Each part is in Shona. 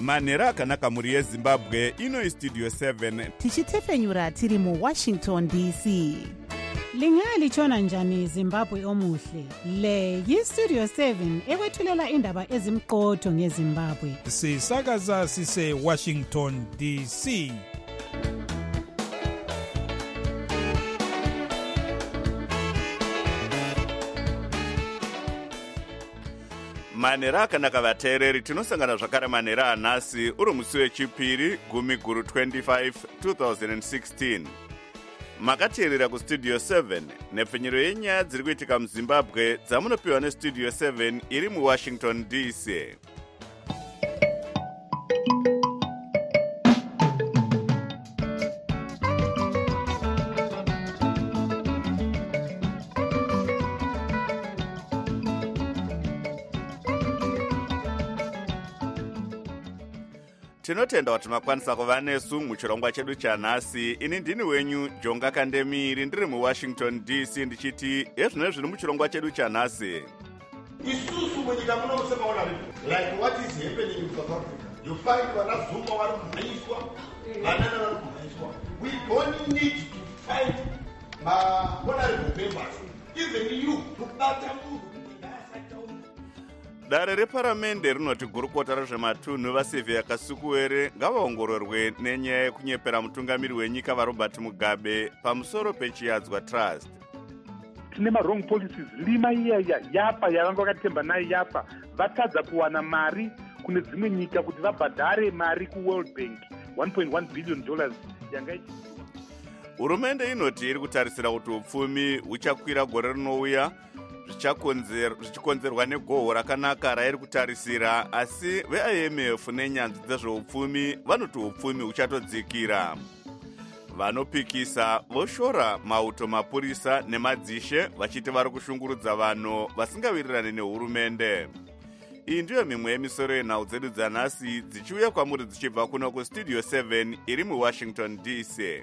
manhero akanaka mhuri yezimbabwe. Ino istudio 7 tichitefenyura tiri muWashington DC. Lingalitshona njani Zimbabwe omuhle? Le yistudio 7 ekwethulela indaba ezimqotho ngeZimbabwe. Sisakaza sise Washington DC. manhero akanaka vateereri, tinosangana zvakare manhero anhasi uri musi wechipiri 10/25 2016. Makateerera kustudio 7 nepfenyero yenyaya dziri kuitika muZimbabwe dzamunopiwa nestudio 7 iri muWashington DC. Tinotenda kuti makwanisa kuva nesu muchirongwa chedu chanhasi. Ini ndini wenyu Jonga Kandemiri, ndiri muWashington DC ndichiti ezvino zviri muchirongwa chedu chanhasi. Isusu munyika muno musemaona like what is happening in South Africa. You find vana Zuma vari kumhanyiswa, vanana vari kumhanyiswa. We don't need to find honorable members. Even you, kubata munhu kuti ngaasataura. Dare reparamende rinoti gurukota rezvematunhu vaSylvia Kasukuwere ngavaongororwe nenyaya yekunyepera mutungamiri wenyika vaRobert Mugabe pamusoro pechiyadzwa trust. Tine wrong policies lima iya yapa yavanga vakatemba nayo yapa vatadza kuwana mari kune dzimwe nyika kuti vabhadhare mari kuWorld Bank $1.1 billion yanga. Hurumende inoti iri kutarisira kuti upfumi huchakwira gore rinouya zvichikonzerwa negohwo rakanaka rairi kutarisira, asi veIMF nenyanzvi dzezveupfumi vanoti upfumi huchatodzikira. Vanopikisa voshora mauto mapurisa nemadzishe vachiti vari kushungurudza vanhu vasingawirirani nehurumende. Iyi ndiyo mimwe yemisoro yenhau dzedu dzanhasi dzichiuya kwamuri dzichibva kuno kustudio 7 iri muWashington DC.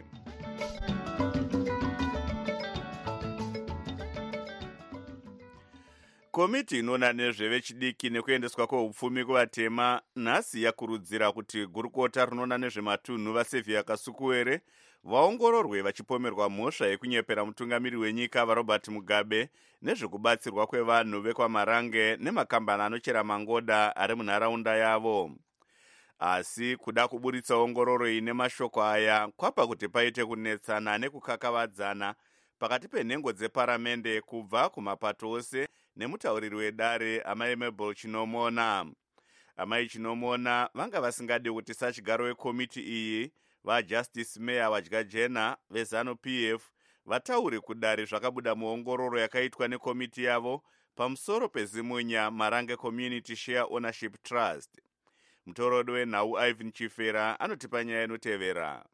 Komiti inoona nezvevechidiki nekuendeswa kweupfumi kuvatema nhasi yakurudzira kuti gurukota rinoona nezvematunhu vaSylvia Kasukuwere vaongororwe vachipomerwa mhosva yekunyepera mutungamiri wenyika vaRobert Mugabe nezvekubatsirwa kwevanhu vekwaMarange nemakambani anochera mangoda ari munharaunda yavo. Asi kuda kuburitsa ongororo ine mashoko aya kwapa kuti paite kunetsana nekukakavadzana pakati penhengo dzeparamende kubva kumapato ose nemutauriri wedare amai Mabel Chinomona. Amai Chinomona vanga vasingadi kuti sachigaro wekomiti iyi vaJustice Mayor Wadyajena veZanu-PF vataure kudare zvakabuda muongororo yakaitwa nekomiti yavo pamusoro peZimunya Marange Community Share Ownership Trust. Mutorodi wenhau Ivan Chifera anotipa nyaya inotevera.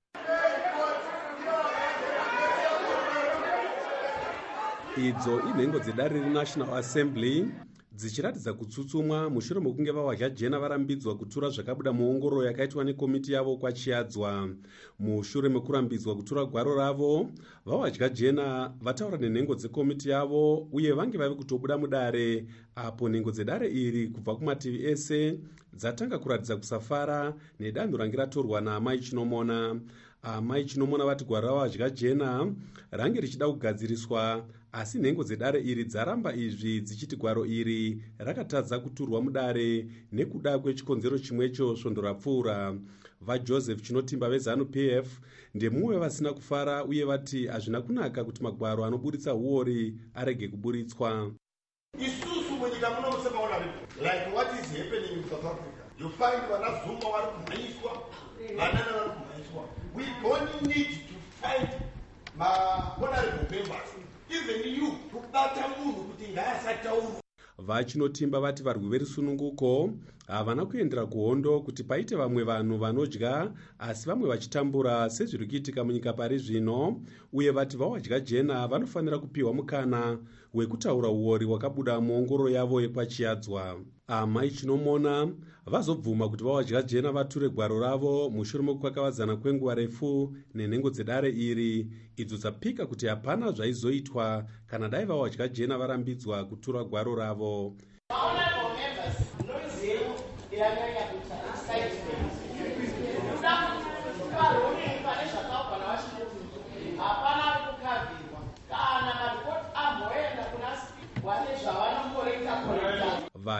Idzo inhengo dzedare reNational Assembly dzichiratidza kutsutsumwa mushure mekunge vaWadyajena varambidzwa kutura zvakabuda muongororo yakaitwa nekomiti yavo kwachiyadzwa. Mushure mekurambidzwa kutura gwaro ravo, vaWadyajena vataura nenhengo dzekomiti yavo uye vange vave kutobuda mudare, apo nhengo dzedare iri kubva kumativi ese dzatanga kuratidza kusafara nedanho range ratorwa naamai Chinomona. Amai Chinomona vati gwaro raWadyajena range richida kugadziriswa, asi nhengo dzedare iri dzaramba izvi dzichiti gwaro iri rakatadza kuturwa mudare nekuda kwechikonzero chimwecho svondo rapfuura. VaJoseph Chinotimba veZanu-PF ndemumwe vasina kufara uye vati hazvina kunaka kuti magwaro anoburitsa huori arege kuburitswa. Isusu munyika muno musemaona like what is happening in South Africa. You find vana Zuma vari kumhanyiswa, vanana vari kumhanyiswa. We don't need to find honorable members. Even you, kubata munhu kuti ngaasataura. VaChinotimba vati varwi verusununguko havana kuendera kuhondo kuti paite vamwe vanhu vanodya asi vamwe vachitambura sezviri kuitika munyika pari zvino, uye vati vaWadyajena vanofanira kupiwa mukana wekutaura uori hwakabuda muongororo yavo yekwachiyadzwa. Amai Chinomona vazobvuma kuti vaWadyajena vature gwaro ravo mushure mekukakavadzana kwenguva refu nenhengo dzedare iri, idzo dzapika kuti hapana zvaizoitwa kana dai vaWadyajena varambidzwa kutura gwaro ravo.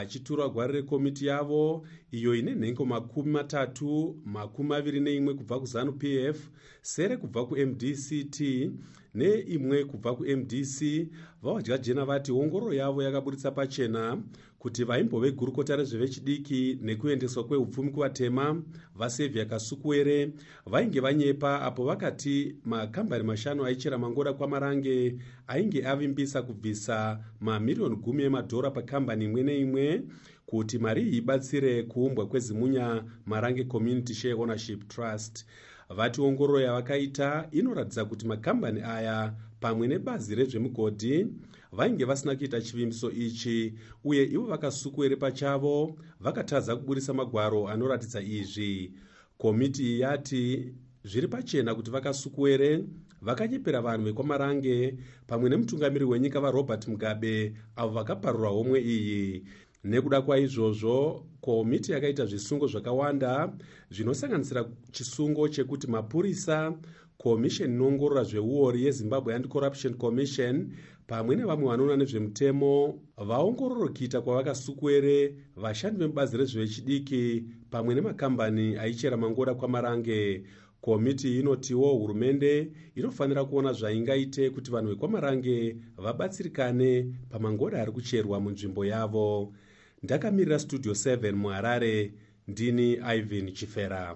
vachitura gwari rekomiti yavo iyo ine nhengo 30, 21 kubva kuZANU-PF, sere kubva kuMDCT neimwe kubva kuMDC. Vawadya jena vati ongororo yavo yakaburitsa pachena kuti vaimbove gurukota rezvevechidiki nekuendeswa kweupfumi kuvatema vaSaviour Kasukuwere vainge vanyepa apo vakati makambani 5 aichera mangoda kwaMarange ainge avimbisa kubvisa mamiliyoni 10 emadhora pakambani imwe neimwe kuti mari iyi ibatsire kuumbwa kweZimunya Marange Community Share Ownership Trust. Vati ongororo yavakaita inoratidza kuti makambani aya pamwe nebazi rezvemugodhi vainge vasina kuita chivimbiso ichi, uye ivo vaKasukuwere pachavo vakatadza kuburisa magwaro anoratidza izvi. Komiti iyi yati zviri pachena kuti vaKasukuwere vakanyepera vanhu vekwaMarange pamwe nemutungamiri wenyika vaRobert Mugabe avo vakaparura homwe iyi. Nekuda kwaizvozvo, komiti yakaita zvisungo zvakawanda zvinosanganisira chisungo chekuti mapurisa, komisheni inoongorora zveuori yeZimbabwe Anti-Corruption Commission pamwe nevamwe vanoona nezvemutemo vaongororo kuita kwavaKasukuwere, vashandi vemubazi rezvevechidiki pamwe nemakambani aichera mangoda kwaMarange. Komiti inotiwo hurumende inofanira kuona zvaingaite kuti vanhu vekwaMarange vabatsirikane pamangoda ari kucherwa munzvimbo yavo. Ndakamirira Studio 7 muHarare, ndini Ivan Chifera.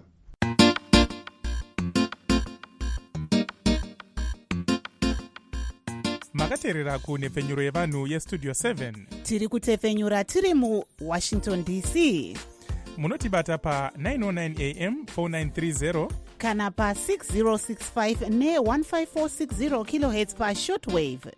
makateerera kunhepfenyuro yevanhu yestudio 7. Tiri kutefenyura tiri muWashington DC. Munotibata pa 909 AM 4930 kana pa 6065 ne 15460 kHz pa shortwave.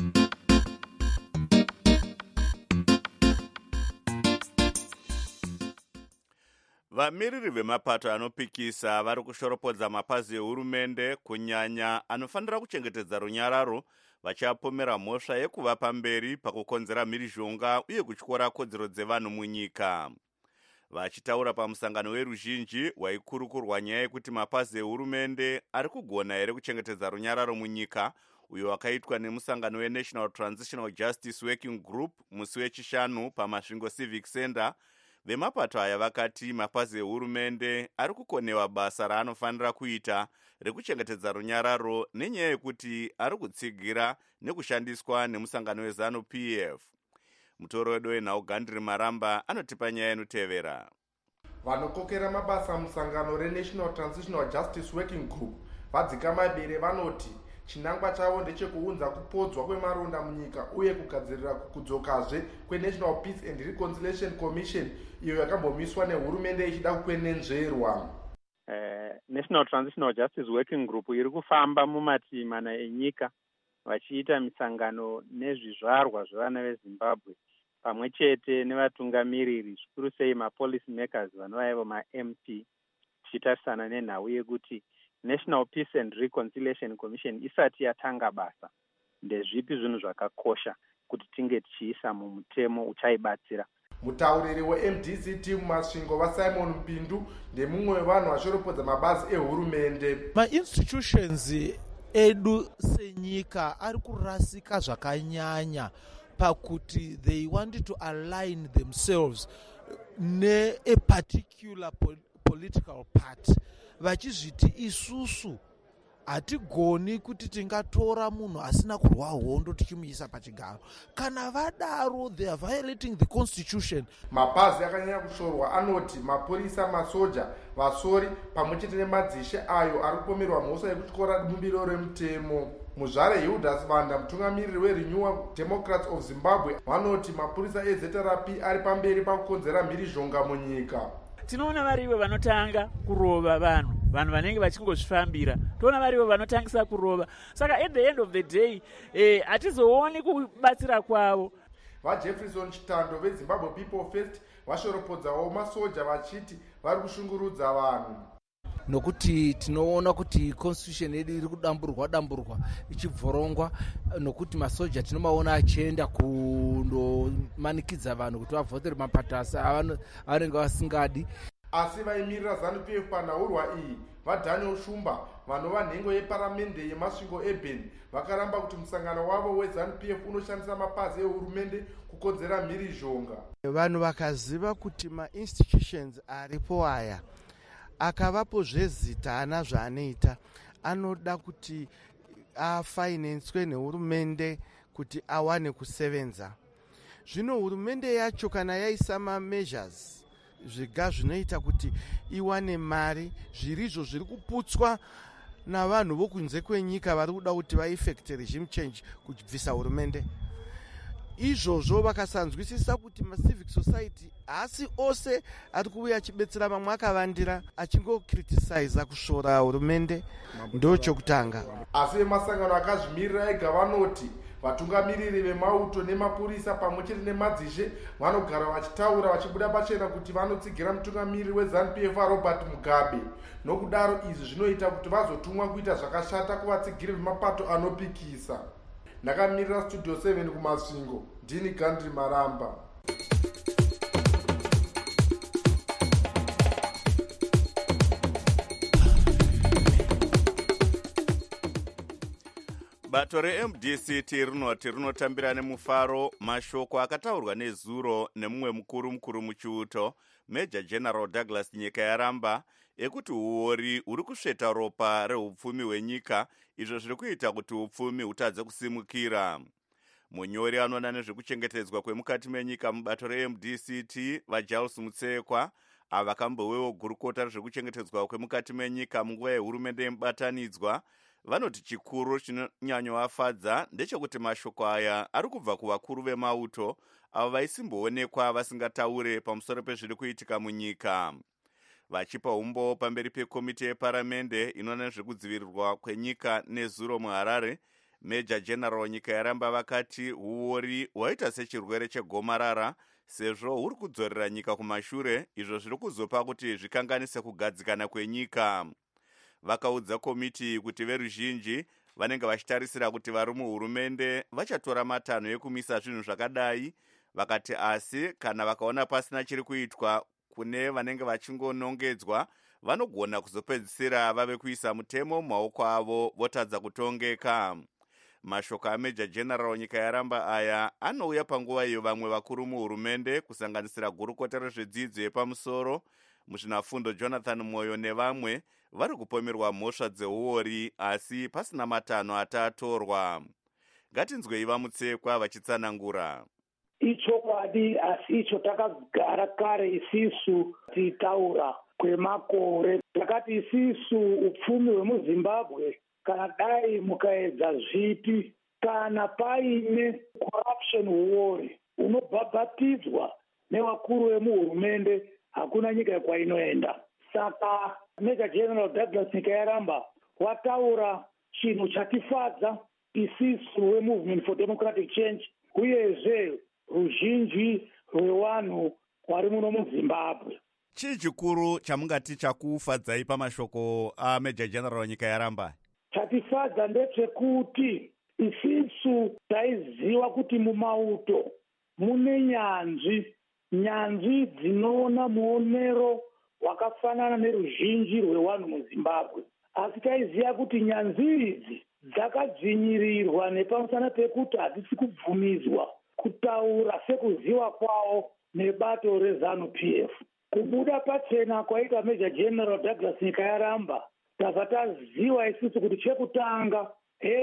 Vamiriri vemapato anopikisa vari kushoropodza mapazi ehurumende kunyanya anofanira kuchengetedza runyararo vachapomera mhosva yekuva pamberi pakukonzera mhirizhonga uye kutyora kodzero dzevanhu munyika. Vachitaura pamusangano weruzhinji waikurukurwa nyaya yekuti mapazi ehurumende ari kugona here kuchengetedza runyararo munyika, uyo wakaitwa nemusangano weNational Transitional Justice Working Group musi wechishanu paMasvingo Civic Center, vemapato aya vakati mapazi ehurumende ari kukonewa basa raanofanira kuita rekuchengetedza runyararo nenyaya yekuti ari kutsigira nekushandiswa nemusangano weZANU-PF. Mutoro wedu wenhau Gandri Maramba anotipa nyaya inotevera. Vanokokera mabasa musangano reNational Transitional Justice Working Group vadzika mabere vanoti chinangwa chavo ndechekuunza kupodzwa kwemaronda munyika uye kugadzirira kudzokazve kweNational Peace and Reconciliation Commission iyo yakambomiswa nehurumende ichida kukwenenzverwa. National Transitional Justice Working Group iri kufamba mumativi mana enyika vachiita misangano nezvizvarwa zvevana veZimbabwe pamwe chete nevatungamiriri zvikuru sei mapolicy makers vanovaivo maMP, tichitarisana nenhau yekuti National Peace and Reconciliation Commission isati yatanga basa ndezvipi zvinhu zvakakosha kuti tinge tichiisa mumutemo uchaibatsira. Mutauriri weMDCT mumasvingo vaSimon Mpindu ndemumwe wevanhu vashoropodza mabazi ehurumende. Ma-institutions edu senyika ari kurasika zvakanyanya pakuti they want to align themselves ne-a particular political party vachizviti isusu hatigoni kuti tingatora munhu asina kurwa hondo tichimuisa pachigaro. Kana vadaro they are violating the constitution. Mapazi akanyanya kushorwa anoti mapurisa, masoja, vasori pamwe chete nemadzishe ayo ari kupomerwa mhosva yekutyora bumbiro remutemo. Muzvare Hildas Vanda, mutungamiriri weRenewal Democrats of Zimbabwe, vanoti mapurisa eZRP ari pamberi pakukonzera mhirizhonga munyika. Tinoona varivo vanotanga kurova vanhu vanenge vachingozvifambira, toona varivo vanotangisa kurova. Saka at the end of the day hatizooni kubatsira kwavo. VaJefferson Chitando veZimbabwe People First vashoropodzawo masoja vachiti vari kushungurudza vanhu. Nokuti tinoona kuti constitution yedu iri kudamburwa ichibvorongwa, nokuti masoja tinomaona achienda kundomanikidza vanhu kuti vavhotere mapatasa avanenge vasingadi. Asi vaimirira ZANU-PF panhaurwa iyi vadaniel shumba vanova nhengo yeparamende yemasvingo ebheni vakaramba kuti musangano wavo weZANU-PF unoshandisa mapazi ehurumende kukonzera mhirizhonga. Vanhu vakaziva kuti mainstitutions aripo aya akavapo zvezita ana zvaanoita anoda kuti afinanswe nehurumende kuti awane kusevenza. Zvino hurumende yacho kana yaisa mameasures zviga zvinoita kuti iwane mari, zvirizvo zviri kuputswa navanhu vokunze kwenyika vari kuda kuti vaeffect regime change kubvisa hurumende. Izvozvo vakasanzwisisa kuti macivic society haasi ose ari kuuya achibetsera, mamwe akavandira achingokriticiza kushora hurumende, ndo chokutanga. Asi vemasangano akazvimirira ega vanoti vatungamiriri vemauto nemapurisa pamwe chete nemadzishe vanogara vachitaura vachibuda pachena kuti vanotsigira mutungamiriri weZANU-PF Robert Mugabe. Nokudaro izvi zvinoita kuti vazotumwa kuita zvakashata kuvatsigiri vemapato anopikisa. Ndakamirira Studio 7 kumasvingo, ndini Gandhi Maramba. Bato reMDCT rinoti rinotambira nemufaro mashoko akataurwa nezuro nemumwe mukuru muchiuto Major General Douglas Nyikayaramba ekuti uori uri kusveta ropa rehupfumi hwenyika, izvo zviri kuita kuti hupfumi hutadze kusimukira. Munyori anoona nezvekuchengetedzwa kwemukati menyika mubato reMDCT vaJiles Mutsekwa avakambowewo gurukota rezvekuchengetedzwa kwemukati menyika munguva yehurumende yemubatanidzwa vanoti chikuru chinonyanyovafadza ndechekuti mashoko aya ari kubva kuvakuru vemauto avo vaisimboonekwa vasingataure pamusoro pezviri kuitika munyika. Vachipa umbo pamberi pekomiti yeparamende inoona nezvekudzivirirwa kwenyika nezuro muHarare, Major General Nyikayaramba vakati uori hwaita sechirwere chegomarara sezvo huri kudzorera nyika kumashure, izvo zviri kuzopa kuti zvikanganise kugadzikana kwenyika. Vakaudza komiti kuti veruzhinji vanenge vachitarisira kuti vari muhurumende vachatora matanho ekumisa zvinhu zvakadai. Vakati asi kana vakaona pasina chiri kuitwa kune vanenge vachingonongedzwa, vanogona kuzopedzisira vave kuisa mutemo mumaoko avo votadza kutongeka. Mashoko aMajor General Nyikayaramba aya anouya panguva iyo vamwe vakuru muhurumende kusanganisira gurukota rezvedzidzo yepamusoro muzvinafundo Jonathan Moyo nevamwe vari kupomerwa mhosva dzeuori asi pasina matanho atatorwa. Ngatinzwei vaMutsekwa vachitsanangura. Ichokwadi asi icho takagara kare isisu tiitaura kwemakore. Takati isisu upfumi hwemuZimbabwe kana dai mukaedza zvipi kana paine corruption huori unobhabhatidzwa nevakuru vemuhurumende, hakuna nyika kwainoenda. Saka Major General Douglas Nyikayaramba wataura chinhu chatifadza isisu weMovement for Democratic Change uyezve ruzhinji rwevanhu vari muno muZimbabwe. Chii chikuru chamungati chakufadzai pamashoko aMajor General Nyikayaramba? Chatifadza ndechekuti isisu taiziva kuti mumauto mune nyanzvi dzinoona muonero wakafanana neruzhinji rwevanhu muZimbabwe, asi taiziva kuti nyanzvi idzi dzakadzvinyirirwa nepamusana pekuti hadzisi kubvumidzwa kutaura sekuziva kwavo nebato reZANU-PF. Kubuda pachena kwaita Major General Douglas Nyikayaramba tabva taziva isusu kuti chekutanga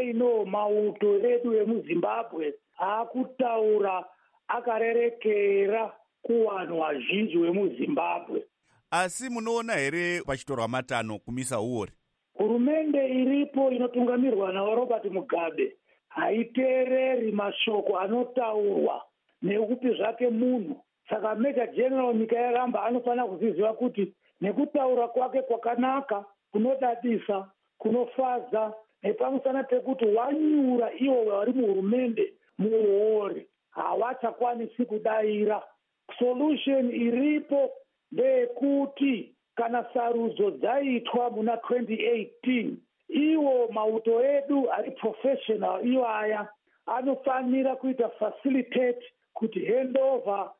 mauto edu emuZimbabwe akutaura akarerekera kuvanhu vazhinji vemuZimbabwe. Asi munoona here pachitorwa matanho kumisa uori? Hurumende iripo inotungamirwa naRobert Mugabe haiteereri mashoko anotaurwa nekupi zvake munhu. Saka Major General Nyikayaramba anofanira kuziziva kuti nekutaura kwake kwakanaka, kunodadisa, kunofadza, nepamusana pekuti wanyura ivo vari muhurumende muori havachakwanisi kudaira. Solution iripo ndeyekuti kana sarudzo dzaitwa muna 2018 iwo mauto edu ari professional iwaya anofanira kuita facilitate kuti handover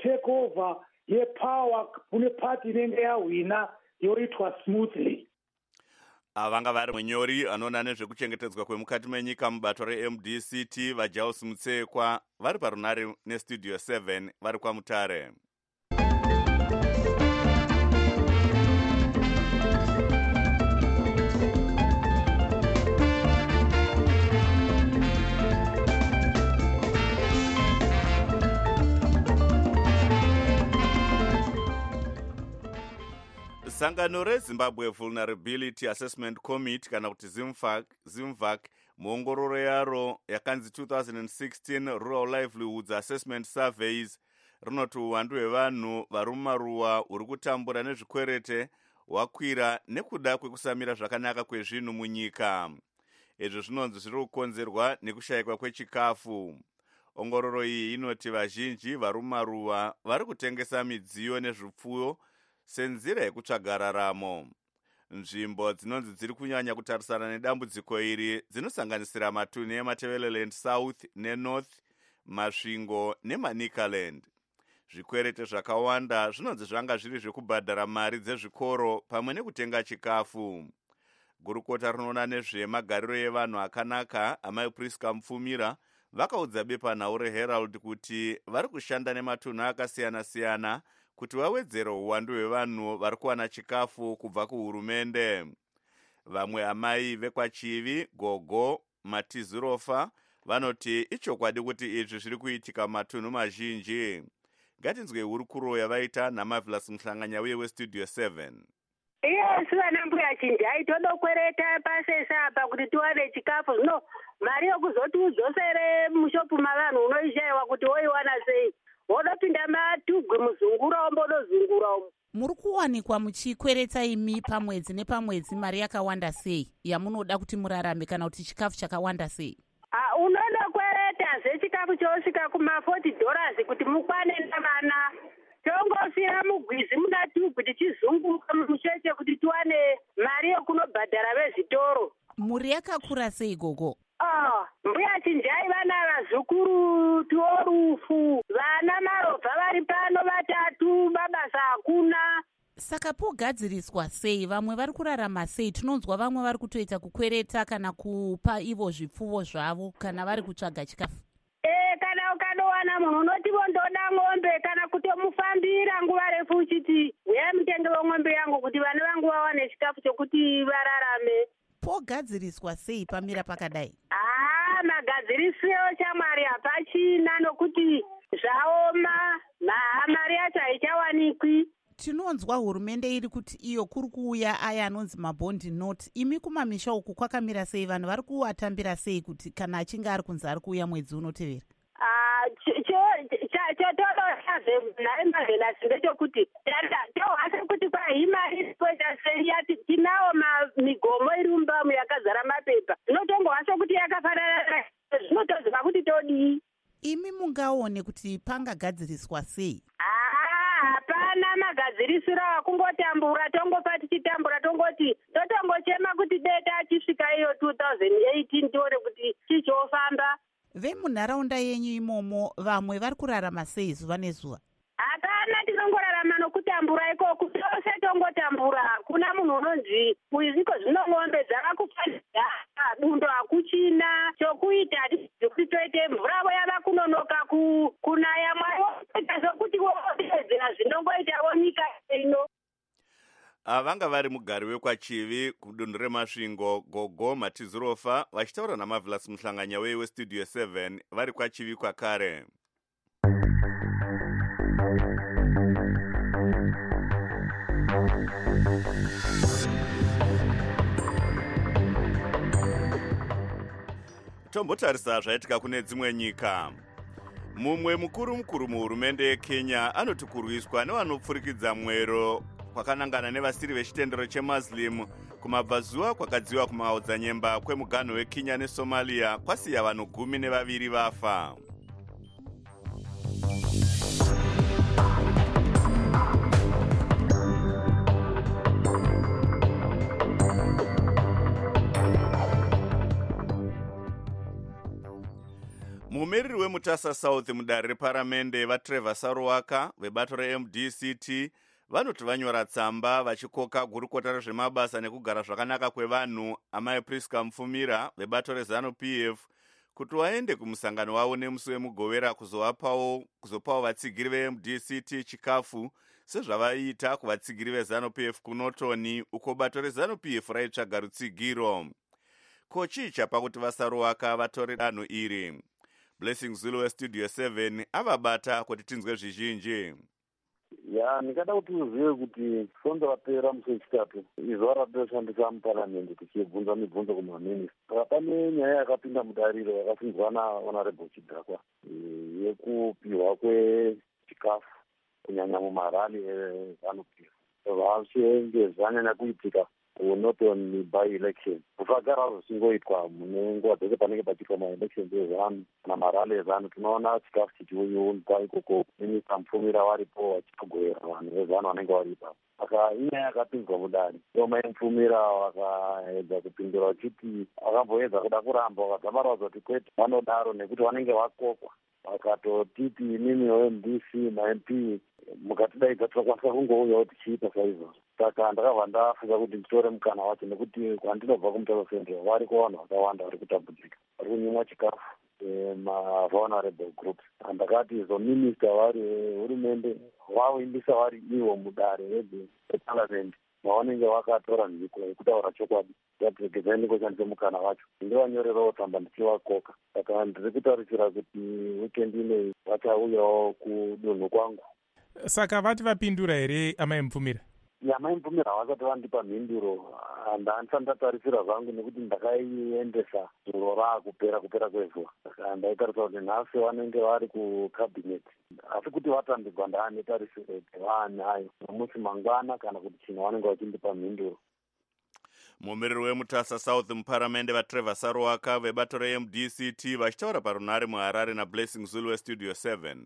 netakeover yepower kune party inenge yahwina yoitwa smoothly. vanga vari munyori anoona nezvekuchengetedzwa kwemukati menyika mubato remdct vaJaus Mutsekwa vari parunare nestudio 7 vari kwaMutare. Sangano reZimbabwe Vulnerability Assessment Committee kana kuti ZIMVAC muongororo yaro yakanzi 2016 Rural Livelihoods Assessment Surveys rinoti uwandu hwevanhu vari mumaruwa huri kutambura nezvikwerete hwakwira nekuda kwekusamira zvakanaka kwezvinhu munyika. Izvi zvinonzi zviri kukonzerwa nekushayikwa kwechikafu. Ongororo iyi inoti vazhinji vari mumaruwa vari kutengesa midziyo nezvipfuyo senzira yekutsvaga raramo. Nzvimbo dzinonzi dziri kunyanya kutarisana nedambudziko iri dzinosanganisira matunhu eMatabeleland South neNorth, Masvingo neManicaland. Zvikwerete zvakawanda zvinonzi zvanga zviri zvekubhadhara mari dzezvikoro pamwe nekutenga chikafu. Gurukota rinoona nezvemagariro evanhu akanaka Amai Priska Mupfumira vakaudza bepanhau reHerald kuti vari kushanda nematunhu akasiyana-siyana kuti vawedzere uwandu hwevanhu vari kuwana chikafu kubva kuhurumende. Vamwe amai vekwaChivi, Gogo, Matizirofa vanoti ichokwadi kuti izvi zviri kuitika matunhu mazhinji. Ngatinzwe hurukuro yavaita naMarvelous Mhlanganya uye westudio 7. Yes, vana mbuya chinjai todokwereta pasesa apa kuti tiwane chikafu. Zvino mari yokuzoti udzosere mushopu mavanhu unoishayiwa kuti woiwana sei. Wodopinda matugwe muzungura wombodozungura umu. Muri kuwanikwa muchikweretsa imi pamwedzi nepamwedzi mari yakawanda sei yamunoda kuti murarame kana kuti chikafu chakawanda sei? Unondokwereta zvechikafu chosvika kuma$40 kuti mukwane navana. Tongosira mugwizi muna tugwe tichizunguka mucheche kuti tiwane mari yokunobhadhara vezvitoro. Muri yakakura sei gogo? Mbuya chinjai vana vazukuru tuorufu, vana marobva vari pano 3, mabasa hakuna. Saka pogadziriswa sei? Vamwe vari kurarama sei? Tinonzwa vamwe vari kutoita kukwereta kana kupa ivo zvipfuwo zvavo kana vari kutsvaga chikafu. Kana ukanowana munhu unoti vondoda ng'ombe kana kutomufambira nguva refu uchiti uya mutenge weng'ombe yangu kuti vana vangu vawane chikafu chokuti vararame. Pogadziriswa sei pamira pakadai? Magadzirisiro chamwari hapachina nokuti zvaoma, mari yacho haichawanikwi. Tinonzwa hurumende iri kuti iyo kuri kuuya aya anonzi mabondi note. Imi kumamisha uku kwakamira sei? Vanhu vari kuatambira sei kuti kana achinge ari kunzi ari kuuya mwedzi unotevera? Chotodoazvenaimavenasi ndechekuti tohase kuti kwahimari poita sei tinawo migomo iri mumbamu yakazara mapepa. Zvinotongohase kuti yakafanana zvinotoziva kuti todii. Imi mungaone kuti pangagadziriswa sei? Hapana magadzirisiro akungotambura, tongopa tichitambura tongoti totongochema kuti deta achisvika iyo 2018 tione kuti chichofamba. Vemunharaunda yenyu imomo vamwe vari kurarama sei zuva nezuva? Hapana, tinongorarama nokutambura ikoko, tose tongotambura. Hakuna munhu unonzi izviko zvino ng'ombe dzakakufanira, bundo hakuchina, chokuita hatisi kuti toite mvura yava kunonoka kunaya mwari woita zvokuti wodeedzera zvinongoitawo nyika ino. Vanga vari mugari wekwaChivi kudunhu reMasvingo, Gogo, Matizirofa vachitaura naMarvelous Mhlanganya westudio 7 vari kwaChivi kwakare. Tombotarisa zvaitika kune dzimwe nyika. Mumwe mukuru muhurumende yeKenya anoti kurwiswa nevanopfurikidza mwero kwakanangana nevasiri vechitendero cheMuslim kumabvazuva kwakadziwa kumaodzanyemba kwemuganho weKenya neSomalia kwasiya vanhu 12 vafa. Mumiriri weMutasa South mudare reparamende vaTrevor Saruwaka vebato reMDCT vanoti vanyora tsamba vachikoka gurukota rezvemabasa nekugara zvakanaka kwevanhu amai Priska Mufumira vebato reZANU-PF kuti vaende kumusangano wavo nemusi wemugovera kuzopawo vatsigiri veMDCT chikafu sezvavaita kuvatsigiri veZANU-PF kunotoni uko bato reZANU-PF raitsvaga rutsigiro. Ko chii chapa kuti vasaruwaka vatore danho iri? Blessing Zulu weStudio 7 avabata kuti tinzwe zvizhinji. Ndikada kuti uzive kuti sonzo rapera musi wechitatu izvo ratoshandisa muparamende tichibvunza mibvunzo kumaminista. Pane nyaya yakapinda mudariro yakasinzwa naHonorable Chidhakwa yekupiwa kwechikafu kunyanya mumarali eZANU-PF. Vachenge zvanyanya kuitika kunotoni by-election. Kufagara zvichingoitwa mune nguva dzese panenge pachiitwa ma-elections eZANU kana marali eZANU, tinoona chikafu chichiunzwa ikoko Minista Mufumira varipo vachitogowera vanhu veZANU vanenge varipa. Saka inyaya yakapinzwa mudare. Mai Mufumira vakaedza kupindura vachiti vakamboedza kuda kuramba vakadzama vaudza kuti kwete vanodaro nekuti vanenge vakokwa. Vakatotiti imimi weMDC maMP mukatidaidza tinokwanisa kungouyawo tichiita saizvozvo. Saka ndakabva ndafunga kuti nditore mukana wacho nekuti kwandinobva kuMutaro Central variko vanhu vakawanda vari kutambudzika, vari kunyimwa chikafu ma-vulnerable groups. Ndakati zominista vari hurumende vavoimbisa vari ivo mudare reparliament mavanenge vakatora nhiko yekutaura chokwadi yatiregedzai ndingoshandise mukana wacho ndivanyorerawo tsamba ndichivakoka. Saka ndiri kutarisira kuti wikendi inei vachauyawo kudunhu kwangu. Saka vati vapindura here amai Mufumira? Mai Mufumira havasati vandipa mhinduro. Handisati ndatarisira zvangu nekuti ndakaiendesa zuro raakupera kwezuva. Saka ndaitarisa kuti nhasi vanenge vari kukabhineti. Asi kuti vatambigwa ndaane tarisiro kuti vaanayo nomusi mangwana kana kuti chino vanenge vachindipa mhinduro. Mumiriri weMutasa South muparamende vaTrevor Saruwaka vebato reMDCT vachitaura parunhare muHarare naBlessing Zulu weStudio 7.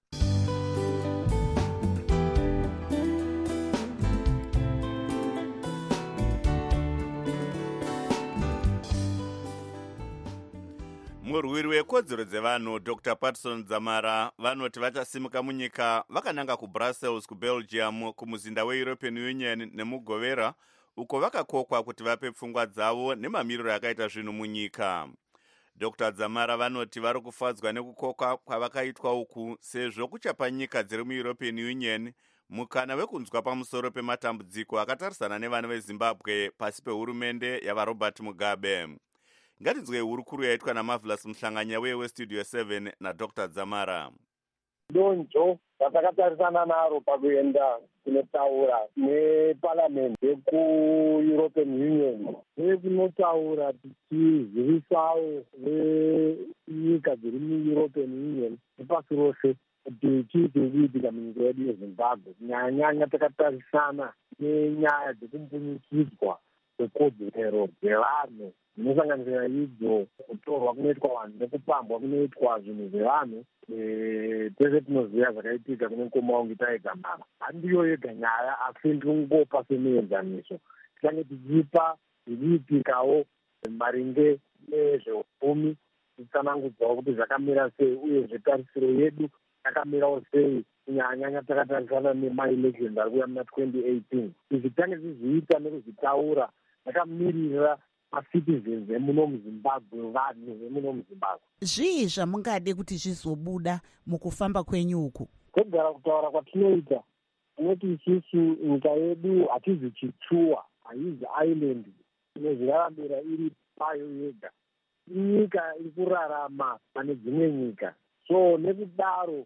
Murwiri wekodzero dzevanhu Dr. Patson Dzamara vanoti vachasimuka munyika vakananga kuBrussels kuBelgium kumuzinda weEuropean Union nemugovera uko vakakokwa kuti vape pfungwa dzavo nemamiriro akaita zvinhu munyika. Dr. Dzamara vanoti vari kufadzwa nekukokwa kwavakaitwa uku sezvo kuchapa nyika dziri muEuropean Union mukana wekunzwa pamusoro pematambudziko akatarisana nevana veZimbabwe pasi pehurumende yavaRobert Mugabe. Ngatinzwe hurukuru yaitwa naMarvelous Muhlanganya weStudio 7 naDr. Dzamara. Donjo ratakatarisana naro pakuenda kunotaura neparamende yekuEuropean Union nekunotaura tichizivisawo venyika dziri muEuropean Union nepasi rose kuti chiite kuitika munyika yedu yeZimbabwe. Kunyanya takatarisana nenyaya dzekumbunyukidzwa kwekodzero dzevanhu dzinosanganisira idzo kutorwa kunoitwa vanhu nekupambwa kunoitwa zvinhu zvevanhu. Tese tinoziva zvakaitika kune Komaungi Dzamara. Handiyo yega nyaya asi ndikungopa semuenzaniso. Tichange tichipa zviriitikawo maringe nezveupfumi titsanangudzawo kuti zvakamira sei uye zvetarisiro yedu yakamirawo sei kunyanya takatarisana nema-elections ari kuuya muna 2018. Izvi tange tizviita nekuzvitaura takamirira macitizens emuno muZimbabwe, vanhu vemuno muZimbabwe. Zvii zvamungade kuti zvizobuda mukufamba kwenyu uku? Kugara kutaura kwatinoita tinoti isusu nyika yedu hatizi chitsuwa, haizi island inozviraramira iri payo yega. Nyika iri kurarama pane dzimwe nyika. So nekudaro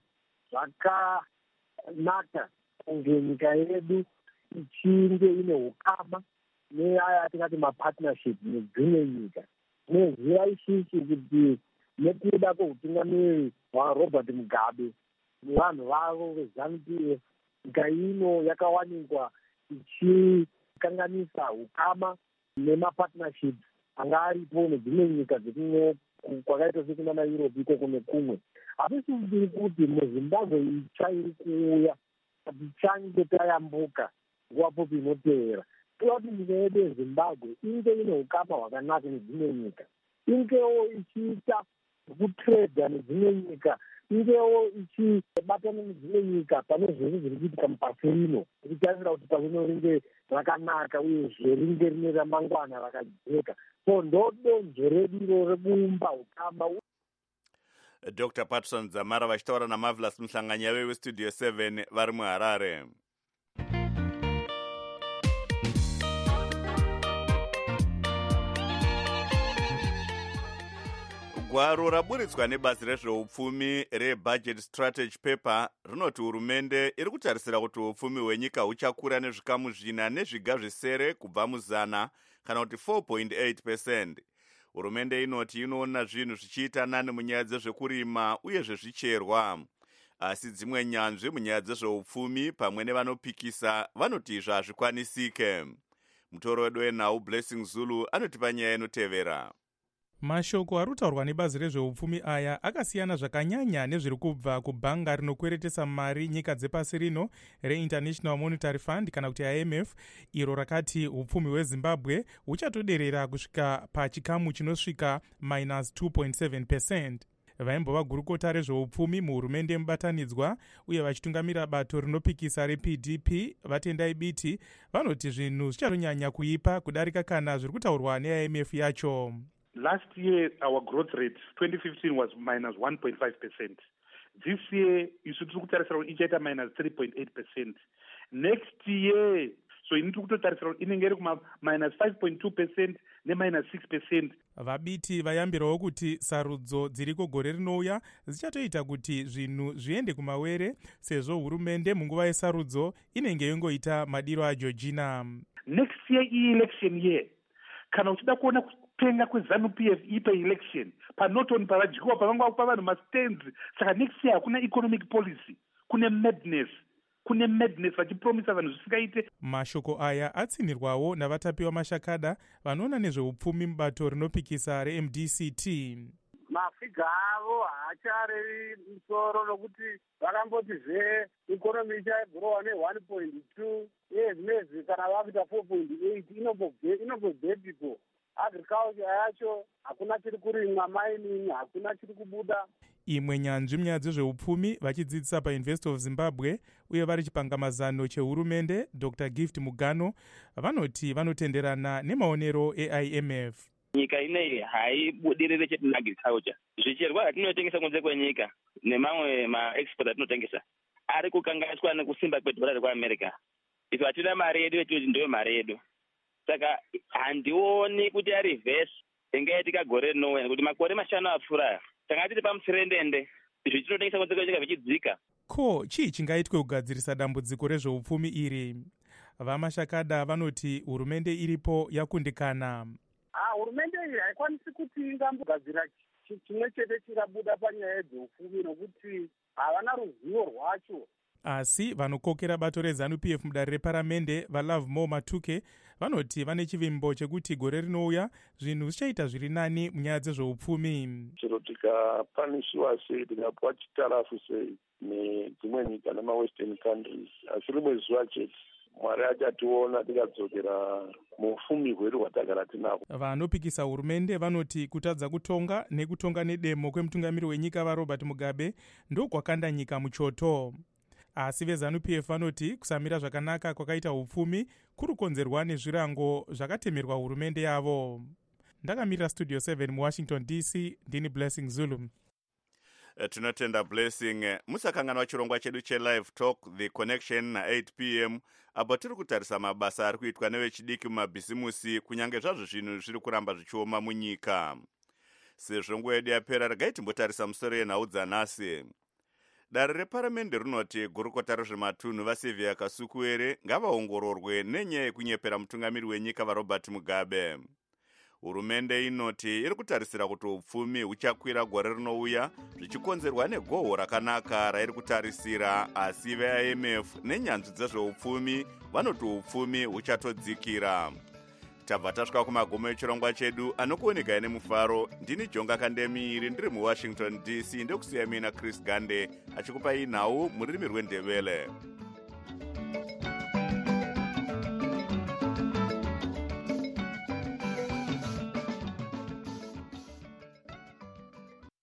zvakanaka kunge nyika yedu ichinge ine ukama neaya atingati mapartnership nedzimwe nyika. Tinoziva isusu kuti nekuda kweutungamiri hwaRobert Mugabe nevanhu vavo veZANU-PF nyika ino yakawanikwa ichikanganisa ukama nemapartnership anga aripo nedzimwe nyika dzekumwe kwakaita sekuna naEurope iko kune kumwe. Hatisiri kuti muZimbabwe itsva iri kuuya hatichange tayambuka nguva pfupi inotevera. Toda kuti nyika yedu yeZimbabwe inge ine ukama hwakanaka nedzimwe nyika, ingewo ichiita kutredha nedzimwe nyika ingewo ichibatana nedzimwe nyika pane zvese zviri kuitika mupasi rino, ichitarisira kuti pasi rino ringe rakanaka uyezve ringe rine ramangwana rakajeka. So ndo donzvo redu iro rekuumba ukama. Dr. Patson Dzamara vachitaura naMarvelous Muhlanganyave weStudio 7 vari muHarare. Gwaro raburitswa nebazi rezveupfumi reBudget Strategy Paper rinoti hurumende iri kutarisira kuti upfumi hwenyika huchakura nezvikamu 4 nezviga zvisere kubva muzana kana kuti 4.8%. Hurumende inoti inoona zvinhu zvichiita nani munyaya dzezvekurima uye zvezvicherwa. Asi dzimwe nyanzvi munyaya dzezveupfumi pamwe nevanopikisa vanoti izvo hazvikwanisike. Mutoro wedu wenhau Blessing Zulu anotipa nyaya inotevera. Mashoko arutaurwa nebazi rezveupfumi aya akasiyana zvakanyanya nezviri kubva kubhanga rinokweretesa mari nyika dzepasi rino reInternational Monetary Fund kana kuti IMF, iro rakati upfumi hweZimbabwe huchatoderera kusvika pachikamu chinosvika -2.7%. Vaimbova gurukota rezveupfumi muhurumende mubatanidzwa uye vachitungamira bato rinopikisa rePDP vatendai biti vanoti zvinhu zvichatonyanya kuipa kudarika kana zviri kutaurwa neIMF yacho. Last year, our growth rate, 2015, was -1.5%. This year, you should look at -3.8%. Next year, so you need to look at -5.2% ne -6%. Vabiti vayambirawo kuti sarudzo dziriko gore rinouya dzichatoita kuti zvinhu zviende kumawere sezvo hurumende munguva yesarudzo inenge yongoita madiro aJeorgina. Next year, election year, kana uchida kuona kutenga kweZANU-PF ipe election panotoni pavadyiwa pavangapa vanhu mastands. Saka next year hakuna economic policy, kune madness vachipromisa vanhu zvisingaite. Mashoko aya atsinirwawo navatapi vamashakada vanoona nezveupfumi mubato rinopikisa reMDCT. Mafiga avo haacharevi musoro nokuti vakamboti ikonomi ichagurowa ne1.2 ezvinezvi kana vakuita 4.8 inombobhepiko. Agriculture yacho hakuna chiri kurimwa, mining hakuna chiri kubuda. Imwe nyanzvi munyaya dzezveupfumi vachidzidzisa paUniversity of Zimbabwe uye vari chipangamazano chehurumende Dr. Gift Mugano vanoti vanotenderana nemaonero eIMF. Nyika ineyi haibudirire chete muagriculture. Zvicherwa zvatinotengesa kunze kwenyika nemamwe maexport atinotengesa ari kukanganiswa nekusimba kwedhora rekuAmerica. Ife hatina mari yedu yetoti ndiyo mari yedu. Saka handioni kuti arivhesi ingaitika gore rinouya kuti makore 5 apfuura tanga tiri pamuserendende zvichitotengesa kunze kwenyika vichidzika. Ko chii chingaitwe kugadzirisa dambudziko rezveupfumi iri? Vamashakada vanoti hurumende iripo yakundikana. Hurumende iyi haikwanisi kuti ingambogadzira chimwe chete chirabuda panyaya dzeupfumi nokuti havana ruzivo rwacho. Asi vanokokera bato reZANU-PF mudare reparamende vaLove More Matuke vanoti vane chivimbo chekuti gore rinouya zvinhu zvichaita zviri nani munyaya dzezveupfumi. Chero tikapanishiwa sei, tikapuwa chitarafu sei nedzimwe nyika nemawestern countries, asi rimwe zuva chete Mwari achationa tikadzokera muupfumi hwedu hwatagara tinahwo. Vanopikisa hurumende vanoti kutadza kutonga nekutonga nedemo kwemutungamiri wenyika vaRobert Mugabe ndokwakanda nyika muchoto. Asi veZANU-PF vanoti kusamira zvakanaka kwakaita upfumi kuri konzerwa nezvirango zvakatemerwa hurumende yavo. Ndakamirira Studio 7 muWashington DC, ndini Blessing Zulu. Tinotenda Blessing. Musakanganwa chirongwa chedu cheLive Talk The Connection na 8 p.m. apo tiri kutarisa mabasa ari kuitwa nevechidiki mumabhizimusi kunyange zvazvo zvinhu zviri kuramba zvichioma munyika. Sezvo nguva yedu yapera regai timbotarisa musoro yenhau dzanhasi. Dare reparamende rinoti gurukota rezvematunhu vaSylvia Kasukuwere ngavaongororwe nenyaya yekunyepera mutungamiri wenyika vaRobert Mugabe. Hurumende inoti iri kutarisira kuti upfumi huchakwira gore rinouya zvichikonzerwa negohwo rakanaka rairi kutarisira, asi veIMF nenyanzvi dzezveupfumi vanoti upfumi huchatodzikira. Tabva tasvika kumagumo echirongwa chedu anokuonekai nemufaro. Ndini Jonga Kandemiri ndiri muWashington DC, ndokusiya mina Chris Gande achikupai nhau mururimi rwendebele.